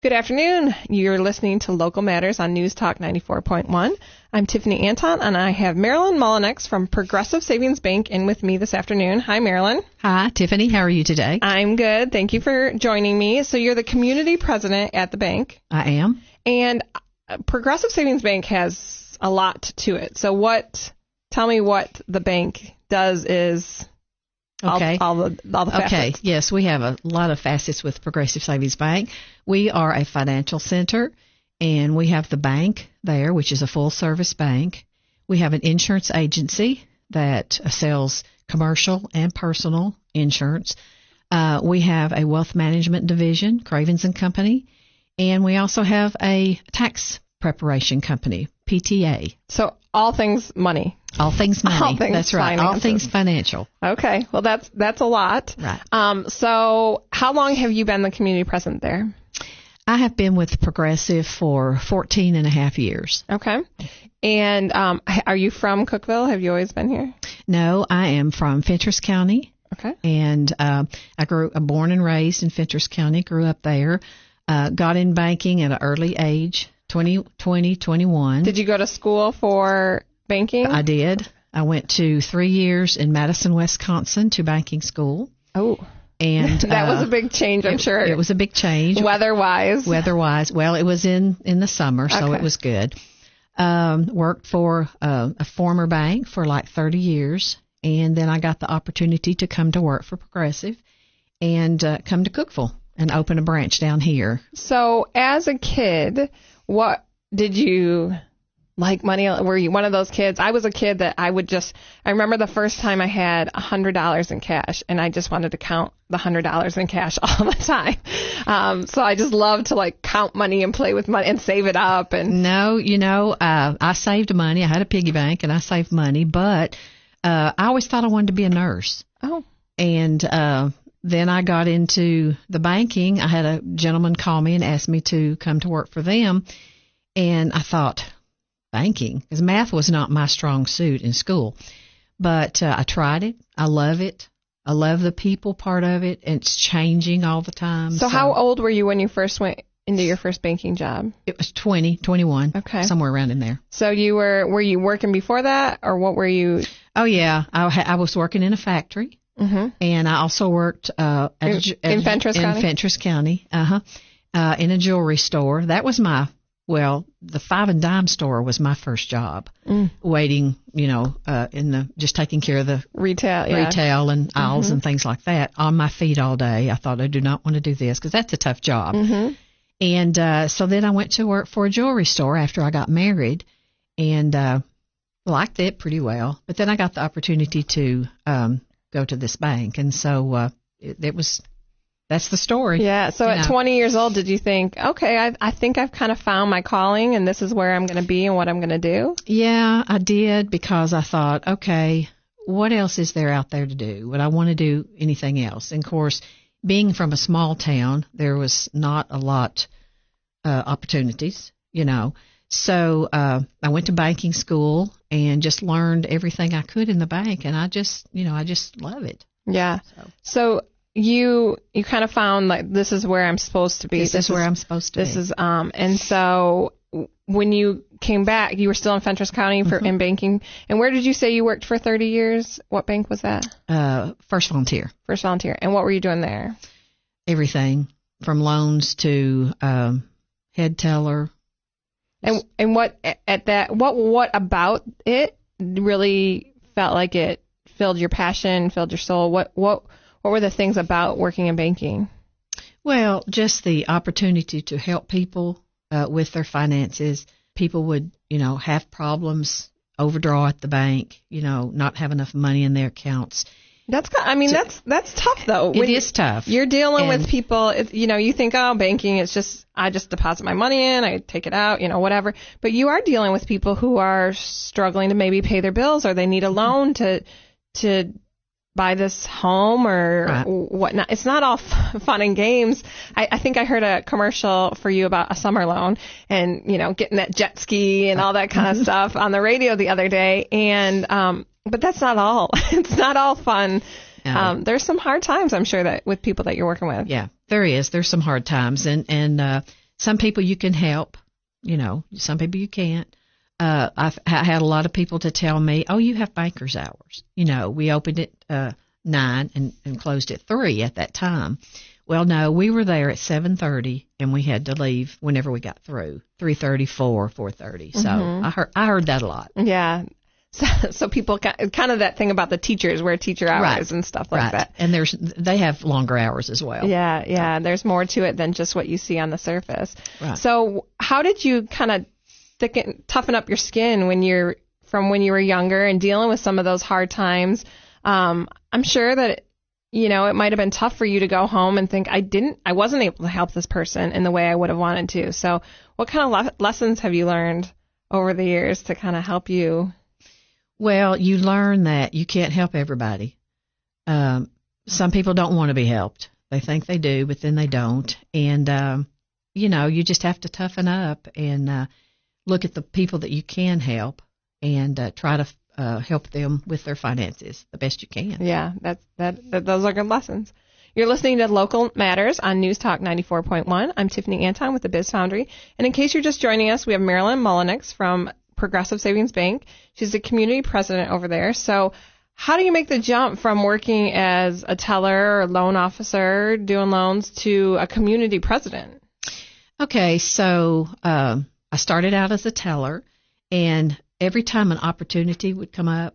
Good afternoon. You're listening to Local Matters on News Talk 94.1. I'm Tiffany Anton, and I have Marilyn Mullinex from Progressive Savings Bank in with me this afternoon. Hi, Marilyn. Hi, Tiffany. How are you today? I'm good. Thank you for joining me. So you're the community president at the bank. I am. And Progressive Savings Bank has a lot to it. So tell me what the bank does is... Okay. All the facets. Okay. Yes, we have a lot of facets with Progressive Savings Bank. We are a financial center, and we have the bank there, which is a full-service bank. We have an insurance agency that sells commercial and personal insurance. We have a wealth management division, Cravens and Company, and we also have a tax preparation company, PTA. So all things money. All things money. All things That's right. finances. All things financial. Okay. Well, that's a lot. Right. So how long have you been the community president there? I have been with Progressive for 14 and a half years. Okay. And are you from Cookeville? Have you always been here? No, I am from Fentress County. Okay. And I'm born and raised in Fentress County, grew up there, got in banking at an early age, 21. Did you go to school for banking? I did. I went to 3 years in Madison, Wisconsin to banking school. Oh. And that was a big change, I'm sure. It was a big change. Weather-wise. Well, it was in the summer, so It was good. Worked for a former bank for like 30 years, and then I got the opportunity to come to work for Progressive and come to Cookeville and open a branch down here. So as a kid, what did you like money? Were you one of those kids? I was a kid that I remember the first time I had $100 in cash, and I just wanted to count the $100 in cash all the time. So I just loved to count money and play with money and save it up. And no, I saved money. I had a piggy bank and I saved money, but I always thought I wanted to be a nurse. Oh. And then I got into the banking. I had a gentleman call me and ask me to come to work for them, and I thought, banking, because math was not my strong suit in school. But I tried it. I love it. I love the people part of it, and it's changing all the time. So how old were you when you first went into your first banking job? It was 21. Okay. Somewhere around in there. So were you working before that, or what were you? Oh, yeah. I was working in a factory, and I also worked in Fentress County? In Fentress County, in a jewelry store. That was the Five and Dime store was my first job. Waiting, just taking care of the retail and aisles and things like that on my feet all day. I thought I do not want to do this because that's a tough job. And so then I went to work for a jewelry store after I got married and liked it pretty well. But then I got the opportunity to go to this bank, and so that's the story. Yeah. So at 20 years old, did you think, okay, I think I've kind of found my calling and this is where I'm going to be and what I'm going to do? Yeah, I did, because I thought, okay, what else is there out there to do? Would I want to do anything else? And of course, being from a small town, there was not a lot opportunities, So I went to banking school and just learned everything I could in the bank, and I just love it. Yeah. So you kind of found this is where I'm supposed to be. This is where I'm supposed to be. This is and so when you came back, you were still in Fentress County in banking. And where did you say you worked for 30 years? What bank was that? First Volunteer. First Volunteer. And what were you doing there? Everything from loans to head teller. And what about it really felt like it filled your passion, filled your soul? What were the things about working in banking? Well, just the opportunity to help people with their finances. People would, have problems, overdraw at the bank, not have enough money in their accounts. That's tough though. It is tough. You're dealing with people, you think, banking is just, I just deposit my money in, I take it out, whatever. But you are dealing with people who are struggling to maybe pay their bills, or they need a loan to buy this home or whatnot. It's not all fun and games. I think I heard a commercial for you about a summer loan and, getting that jet ski and all that kind of stuff on the radio the other day. And, but that's not all. It's not all fun. No. There's some hard times, I'm sure, that with people that you're working with. Yeah, there is. There's some hard times. And some people you can help, some people you can't. I had a lot of people to tell me, oh, you have banker's hours. We opened at 9 and closed at 3 at that time. Well, no, we were there at 7:30 and we had to leave whenever we got through, 3:30, 4:30. So I heard that a lot. Yeah. So people kind of that thing about the teachers, where teacher hours and stuff like that. And they have longer hours as well. Yeah. There's more to it than just what you see on the surface. Right. So how did you kind of toughen up your skin when you were younger and dealing with some of those hard times? I'm sure that, it might have been tough for you to go home and think, I wasn't able to help this person in the way I would have wanted to. So what kind of lessons have you learned over the years to kind of help you? Well, you learn that you can't help everybody. Some people don't want to be helped. They think they do, but then they don't. And, you just have to toughen up and look at the people that you can help and try to help them with their finances the best you can. Yeah, those are good lessons. You're listening to Local Matters on News Talk 94.1. I'm Tiffany Anton with the Biz Foundry. And in case you're just joining us, we have Marilyn Mullenix from Progressive Savings Bank. She's the community president over there. So how do you make the jump from working as a teller or loan officer doing loans to a community president? Okay, so I started out as a teller, and every time an opportunity would come up,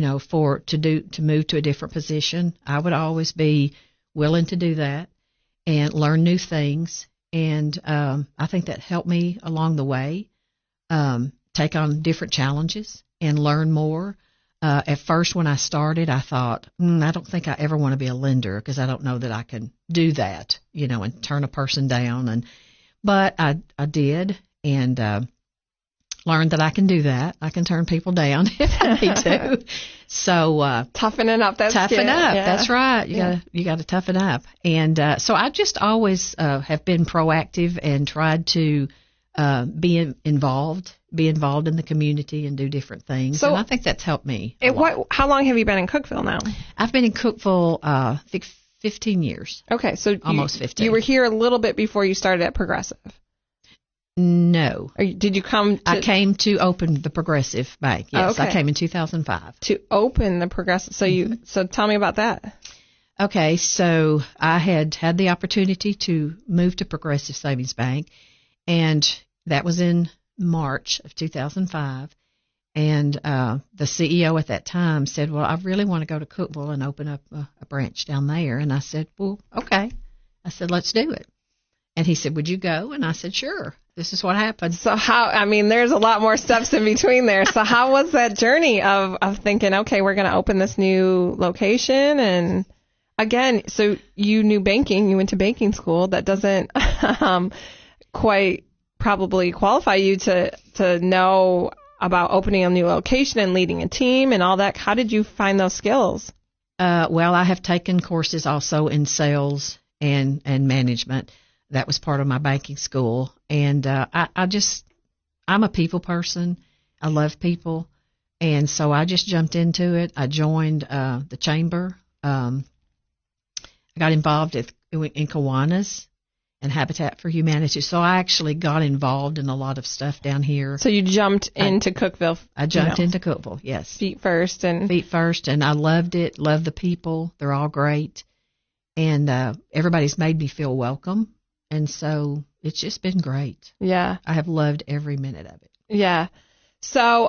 to move to a different position, I would always be willing to do that and learn new things. And I think that helped me along the way. Take on different challenges and learn more. At first, when I started, I thought, I don't think I ever want to be a lender because I don't know that I can do that, and turn a person down. But I did, and learned that I can do that. I can turn people down if I need to. So toughening up. Toughen up. Yeah. That's right. You got to toughen up. And so I just always have been proactive and tried to be involved in the community and do different things. So, and I think that's helped me. How long have you been in Cookeville now? I've been in Cookeville, I think 15 years. Okay, so almost 15. You were here a little bit before you started at Progressive. No. Did you come I came to open the Progressive Bank. Yes, okay. I came in 2005. To open the Progressive. So so tell me about that. Okay, so I had the opportunity to move to Progressive Savings Bank, and that was in March of 2005. And the CEO at that time said, well, I really want to go to Cookeville and open up a branch down there. And I said, well, okay. I said, let's do it. And he said, would you go? And I said, sure. This is what happened. So there's a lot more steps in between there. So how was that journey of thinking, okay, we're going to open this new location? And again, so you knew banking, you went to banking school. That doesn't quite probably qualify you to know about opening a new location and leading a team and all that. How did you find those skills? Well, I have taken courses also in sales and management. That was part of my banking school. And I'm a people person. I love people. And so I just jumped into it. I joined the chamber. I got involved in Kiwanis and Habitat for Humanity. So I actually got involved in a lot of stuff down here. So you jumped into Cookeville. I jumped into Cookeville, yes. Feet first. And I loved it, loved the people. They're all great. And everybody's made me feel welcome. And so it's just been great. Yeah. I have loved every minute of it. Yeah. So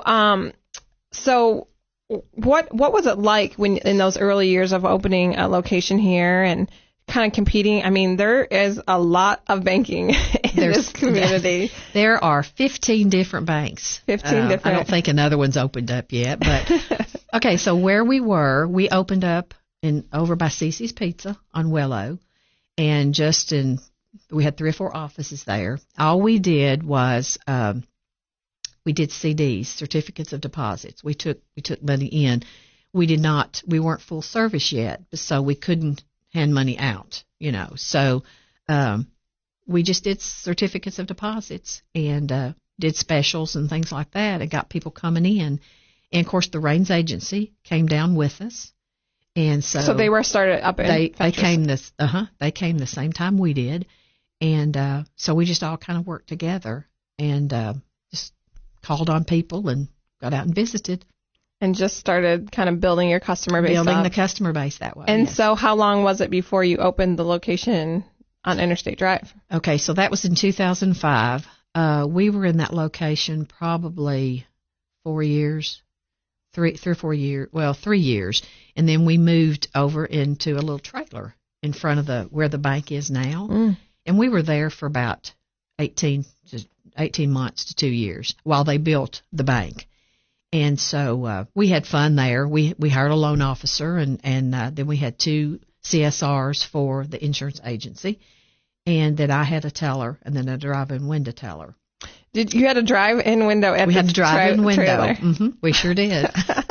what was it like when in those early years of opening a location here and kind of competing? I mean, there is a lot of banking in this community. There are 15 different banks. 15 different. I don't think another one's opened up yet, but okay. So where we we opened up over by Cece's Pizza on Willow, and we had 3 or 4 offices there. All we did was we did CDs, certificates of deposits. We took money in. We weren't full service yet, so we couldn't hand money out, So we just did certificates of deposits and did specials and things like that and got people coming in. And, of course, the Raines Agency came down with us. And so they were started up in they came the same time we did. And so we just all kind of worked together and just called on people and got out and visited. And just started kind of building your customer base Building the customer base that way. And so how long was it before you opened the location on Interstate Drive? Okay, so that was in 2005. We were in that location probably 4 years, 3 or 4 years, 3 years. And then we moved over into a little trailer in front of where the bank is now. And we were there for about 18 months to 2 years while they built the bank. And so we had fun there. We hired a loan officer, and then we had 2 CSRs for the insurance agency. And then I had a teller, and then a drive-in window teller. Did you had a drive-in window at the trailer? We had a drive-in window. We sure did.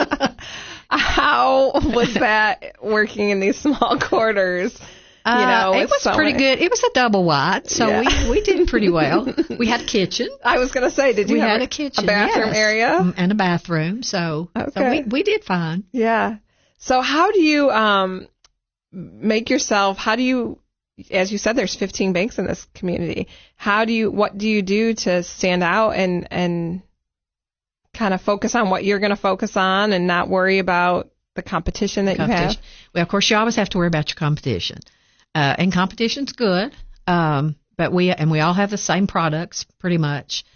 How was that working in these small quarters? It was pretty good. It was a double wide, so we did pretty well. We had a kitchen. I was going to say, did you have a kitchen, a bathroom area? And a bathroom, so we did fine. Yeah. So how do you make yourself, as you said, there's 15 banks in this community. What do you do to stand out and kind of focus on what you're going to focus on and not worry about the competition that you have? Well, of course, you always have to worry about your competition. And competition's good, but we all have the same products pretty much.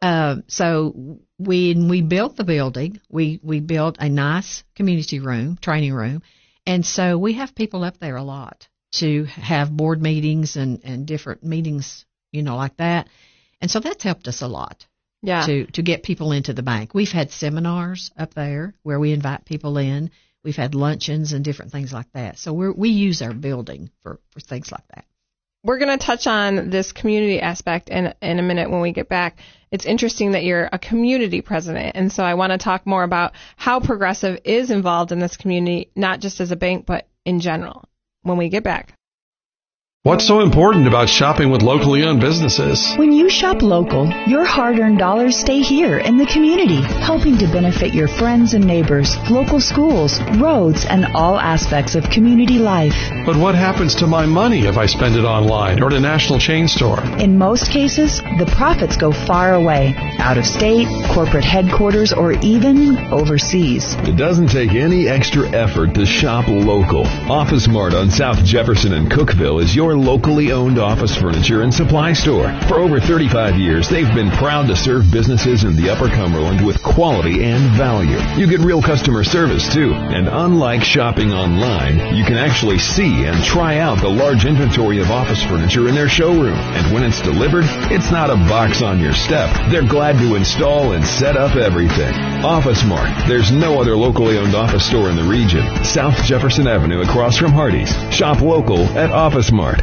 So when we built the building, we built a nice community room, training room, and so we have people up there a lot to have board meetings and different meetings, like that. And so that's helped us a lot. Yeah. To get people into the bank. We've had seminars up there where we invite people in. We've had luncheons and different things like that. So we use our building for things like that. We're going to touch on this community aspect in a minute when we get back. It's interesting that you're a community president, and so I want to talk more about how Progressive is involved in this community, not just as a bank, but in general, when we get back. What's so important about shopping with locally owned businesses? When you shop local, your hard-earned dollars stay here in the community, helping to benefit your friends and neighbors, local schools, roads, and all aspects of community life. But what happens to my money if I spend it online or at a national chain store? In most cases, the profits go far away, out of state, corporate headquarters, or even overseas. It doesn't take any extra effort to shop local. Office Mart on South Jefferson and Cookeville is your locally owned office furniture and supply store. For over 35 years, they've been proud to serve businesses in the Upper Cumberland with quality and value. You get real customer service, too. And unlike shopping online, you can actually see and try out the large inventory of office furniture in their showroom. And when it's delivered, it's not a box on your step. They're glad to install and set up everything. Office Mart. There's no other locally owned office store in the region. South Jefferson Avenue across from Hardee's. Shop local at Office Mart.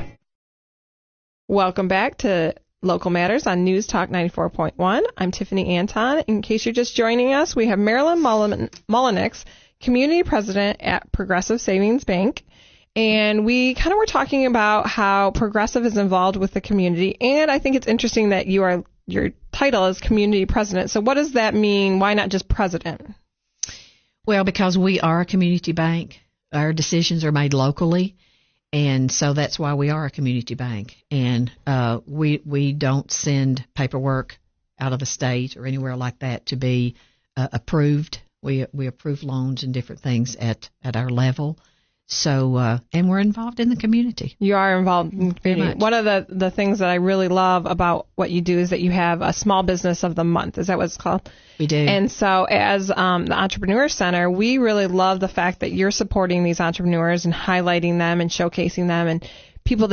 Welcome back to Local Matters on News Talk 94.1. I'm Tiffany Anton. In case you're just joining us, we have Marilyn Mullenix, Community President at Progressive Savings Bank. And we kind of were talking about how Progressive is involved with the community. And I think it's interesting that your title is Community President. So what does that mean? Why not just President? Well, because we are a community bank. Our decisions are made locally. And so that's why we are a community bank. And we don't send paperwork out of the state or anywhere like that to be approved. We approve loans and different things at our level. So and we're involved in the community. You are involved in the community. One of the things that I really love about what you do is that you have a small business of the month. Is that what it's called? We do. And so as the Entrepreneur Center, we really love the fact that you're supporting these entrepreneurs and highlighting them and showcasing them, and people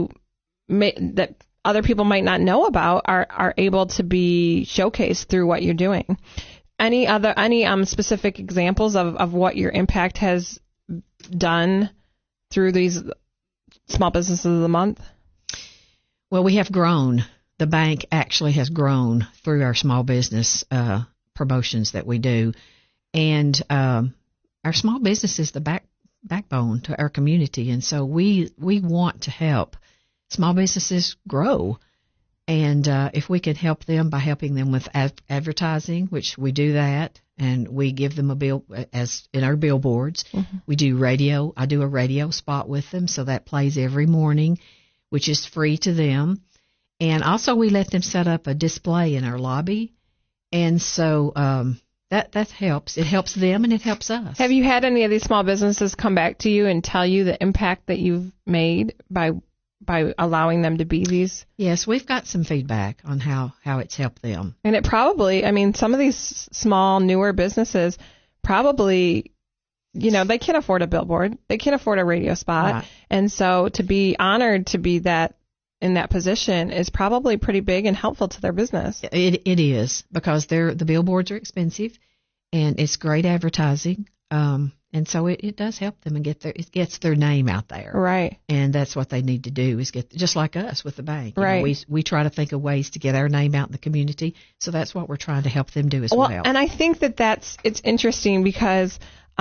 that other people might not know about are able to be showcased through what you're doing. Any specific examples of what your impact has done through these small businesses of the month? Well, we have grown. The bank actually has grown through our small business promotions that we do. And our small business is the backbone to our community. And so we want to help small businesses grow. And if we could help them by helping them with advertising, which we do that, and we give them a bill as in our billboards. Mm-hmm. We do radio. I do a radio spot with them, so that plays every morning. which is free to them. And also we let them set up a display in our lobby. And so that helps. It helps them and it helps us. Have you had any of these small businesses come back to you and tell you the impact that you've made by allowing them to be these? Yes, we've got some feedback on how it's helped them. And it probably, I mean, some of these small, newer businesses probably, you know, they can't afford a billboard. They can't afford a radio spot. Right. And so to be honored to be in that position is probably pretty big and helpful to their business. It is, because the billboards are expensive and it's great advertising. And so it does help them and it gets their name out there. Right. And that's what they need to do, is get, just like us with the bank. Right. You know, we try to think of ways to get our name out in the community. So that's what we're trying to help them do as well. And I think it's interesting because,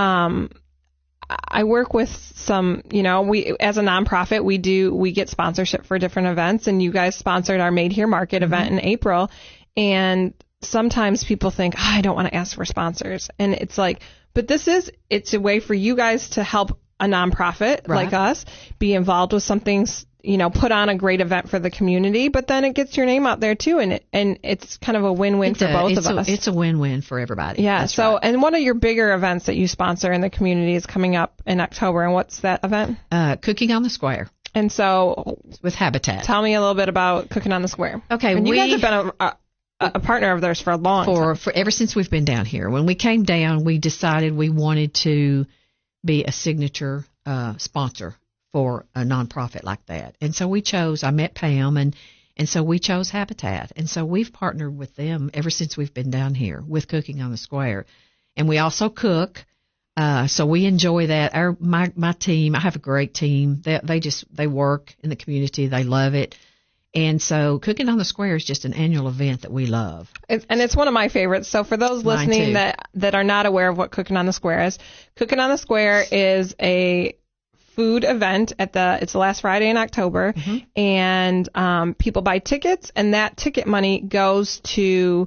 I work with some, you know, we, as a nonprofit, we get sponsorship for different events, and you guys sponsored our Made Here Market event in April. And sometimes people think, I don't want to ask for sponsors. And it's like, but it's a way for you guys to help a nonprofit like us be involved with something, you know, put on a great event for the community, but then it gets your name out there too. And it's kind of a win-win for both of us. It's a win-win for everybody. Yeah. That's so, right. And one of your bigger events that you sponsor in the community is coming up in October. And what's that event? Cooking on the Square. And so with Habitat. Tell me a little bit about Cooking on the Square. Okay. And you guys have been a partner of theirs for a long time. For ever since we've been down here. When we came down, we decided we wanted to be a signature sponsor for a nonprofit like that. And so I met Pam, and so we chose Habitat. And so we've partnered with them ever since we've been down here with Cooking on the Square. And we also cook. So we enjoy that. My team, I have a great team. They work in the community. They love it. And so Cooking on the Square is just an annual event that we love. And it's one of my favorites. So for those listening that are not aware of what Cooking on the Square is, Cooking on the Square is a food event it's the last Friday in October, and people buy tickets, and that ticket money goes to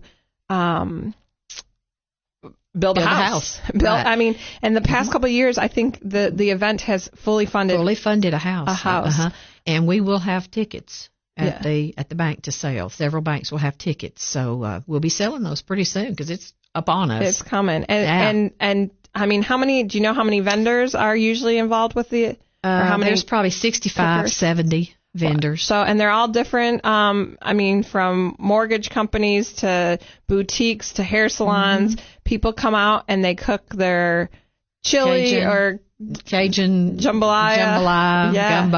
build a house. Right. I mean, in the past couple of years, I think the event has fully funded a house. And we will have tickets at the bank to sell. Several banks will have tickets, so we'll be selling those pretty soon because it's upon us. It's coming. And I mean, do you know how many vendors are usually involved with the? Or how many? There's probably 65, 70 vendors. So, and they're all different. I mean, from mortgage companies to boutiques to hair salons. People come out and they cook their chili or Cajun jambalaya,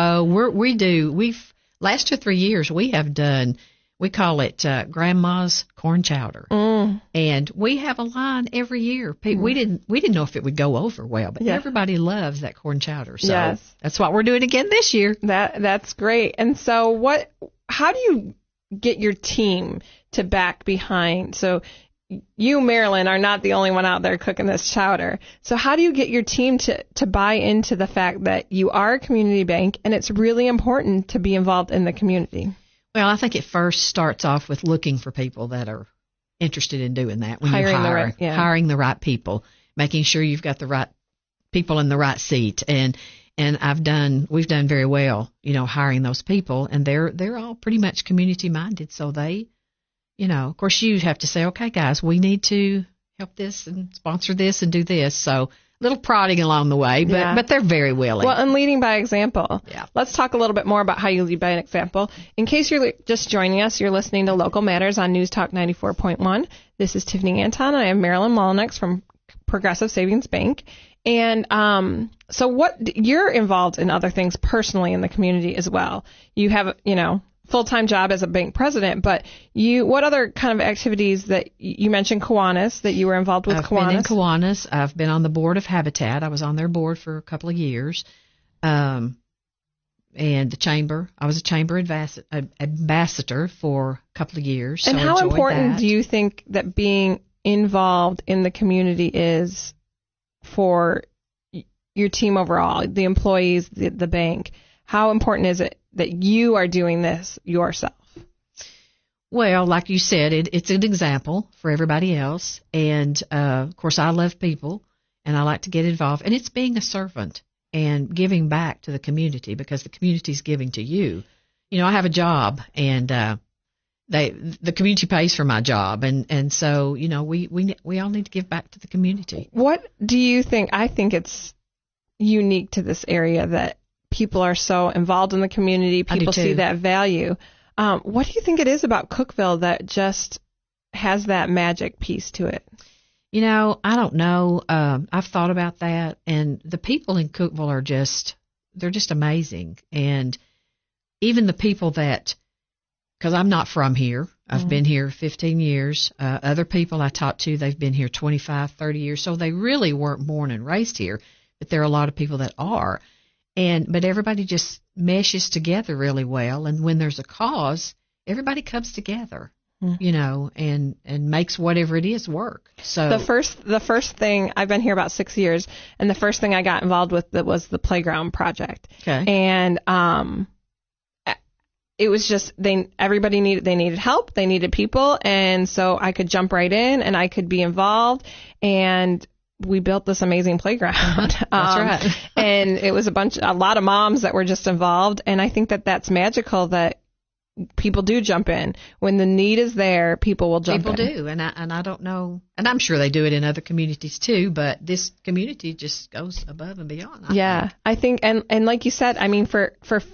gumbo. Last 2 or 3 years we have done. We call it Grandma's Corn Chowder, and we have a line every year. We didn't know if it would go over well, but everybody loves that corn chowder. So that's what we're doing again this year. That's great. And so, how do you get your team to back behind? So you, Marilyn, are not the only one out there cooking this chowder. So how do you get your team to buy into the fact that you are a community bank and it's really important to be involved in the community? Well, I think it first starts off with looking for people that are interested in doing that. When hiring the right people, making sure you've got the right people in the right seat. And we've done very well, hiring those people, and they're all pretty much community minded. So they, of course you have to say, okay, guys, we need to help this and sponsor this and do this. So little prodding along the way, but they're very willing. Well, and leading by example. Yeah. Let's talk a little bit more about how you lead by an example. In case you're just joining us, you're listening to Local Matters on News Talk 94.1. This is Tiffany Anton, and I have Marilyn Mullinex from Progressive Savings Bank. And so you're involved in other things personally in the community as well. You have, full-time job as a bank president, but what other kind of activities that you mentioned Kiwanis, that you were involved with? I've been in Kiwanis. I've been on the board of Habitat. I was on their board for a couple of years. And the chamber, I was a chamber ambassador for a couple of years. And how important do you think that being involved in the community is for your team overall, the employees, the bank? How important is it that you are doing this yourself? Well, like you said, it's an example for everybody else. And, of course, I love people, and I like to get involved. And it's being a servant and giving back to the community, because the community is giving to you. I have a job, and the community pays for my job, and so we all need to give back to the community. What do you think? I think it's unique to this area that people are so involved in the community. People see that value. What do you think it is about Cookeville that just has that magic piece to it? I don't know. I've thought about that, and the people in Cookeville are they're just amazing. And even the people that, because I'm not from here, I've been here 15 years. Other people I talked to, they've been here 25, 30 years, so they really weren't born and raised here, but there are a lot of people that are. But everybody just meshes together really well, and when there's a cause, everybody comes together. And makes whatever it is work. So the first thing, I've been here about 6 years, and the first thing I got involved with was the playground project. Okay. And it was just everybody needed help, they needed people, and so I could jump right in and I could be involved, and we built this amazing playground. That's right. And it was a lot of moms that were just involved, and I think that's magical that people do jump in. When the need is there, people will jump in. People do, and I don't know, and I'm sure they do it in other communities too, but this community just goes above and beyond. I think, and like you said, I mean, for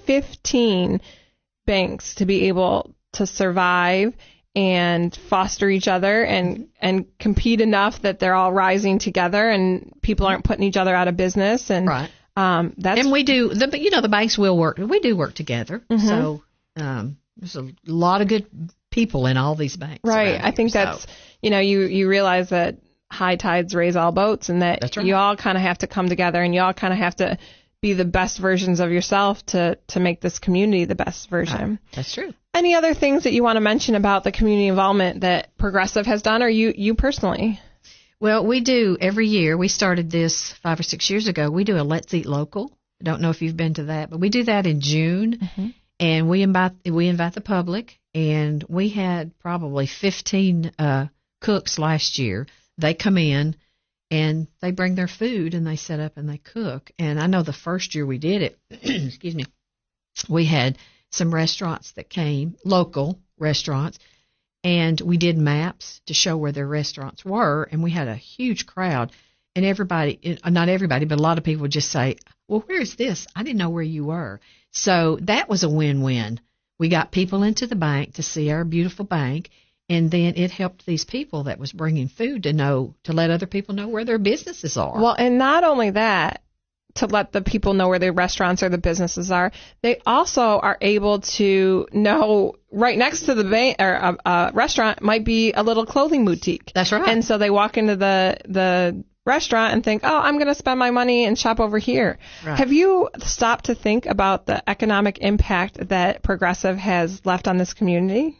15 banks to be able to survive and foster each other and compete enough that they're all rising together and people aren't putting each other out of business. And right. That's, and we do, the banks will work. We do work together. Mm-hmm. So there's a lot of good people in all these banks. Right. I think that's, you realize that high tides raise all boats, and that you all kind of have to come together, and you all kind of have to be the best versions of yourself to make this community the best version. Right. That's true. Any other things that you want to mention about the community involvement that Progressive has done, or you personally? Well, we do every year. We started this 5 or 6 years ago. We do a Let's Eat Local. I don't know if you've been to that, but we do that in June. Mm-hmm. And we invite the public, and we had probably 15 cooks last year. They come in, and they bring their food, and they set up and they cook. And I know the first year we did it, excuse me, we had some restaurants that came, local restaurants, and we did maps to show where their restaurants were, and we had a huge crowd. And everybody, not everybody, but a lot of people would just say, well, where is this? I didn't know where you were. So that was a win-win. We got people into the bank to see our beautiful bank, and then it helped these people that was bringing food to let other people know where their businesses are. Well, and not only that, to let the people know where their restaurants or the businesses are, they also are able to know right next to the bank or a restaurant might be a little clothing boutique. That's right. And so they walk into the restaurant and think, oh, I'm going to spend my money and shop over here. Right. Have you stopped to think about the economic impact that Progressive has left on this community?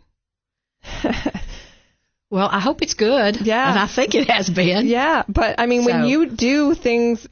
Well, I hope it's good. Yeah. And I think it has been. Yeah. But I mean, when you do things,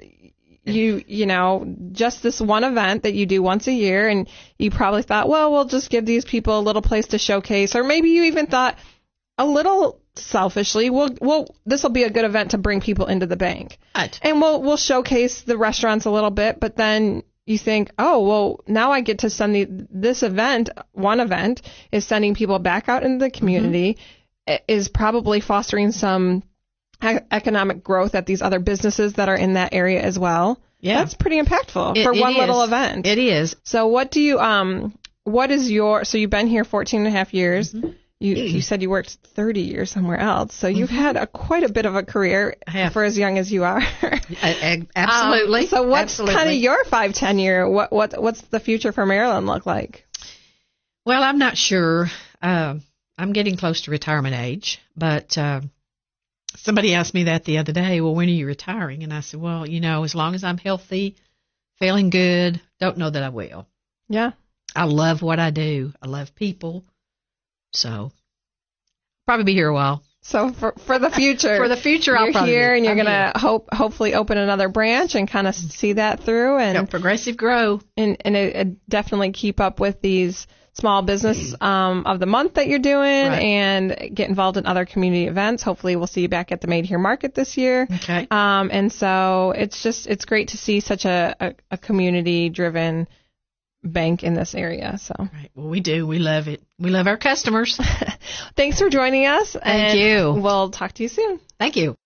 just this one event that you do once a year, and you probably thought, well, we'll just give these people a little place to showcase, or maybe you even thought a little selfishly, this will be a good event to bring people into the bank. Right. And we'll showcase the restaurants a little bit, but then you think, oh, well, now I get to send this event, one event is sending people back out into the community, is probably fostering some economic growth at these other businesses that are in that area as well. Yeah. That's pretty impactful for one little event. It is. So so you've been here 14 and a half years. Mm-hmm. You said you worked 30 years somewhere else, so you've had quite a bit of a career for as young as you are. Absolutely. So what's kind of your 5-10 year? What's the future for Marilyn look like? Well, I'm not sure. I'm getting close to retirement age, but somebody asked me that the other day. Well, when are you retiring? And I said, well, as long as I'm healthy, feeling good, don't know that I will. Yeah. I love what I do. I love people. So, probably be here a while. So for the future, I'll you're probably here, and you're gonna hopefully open another branch and kind of see that through, and help Progressive grow, and it definitely keep up with these small business of the month that you're doing, right, and get involved in other community events. Hopefully, we'll see you back at the Made Here Market this year. Okay. And so it's great to see such a community driven bank in this area. So, right. Well, we do. We love it. We love our customers. Thanks for joining us. Thank you. We'll talk to you soon. Thank you.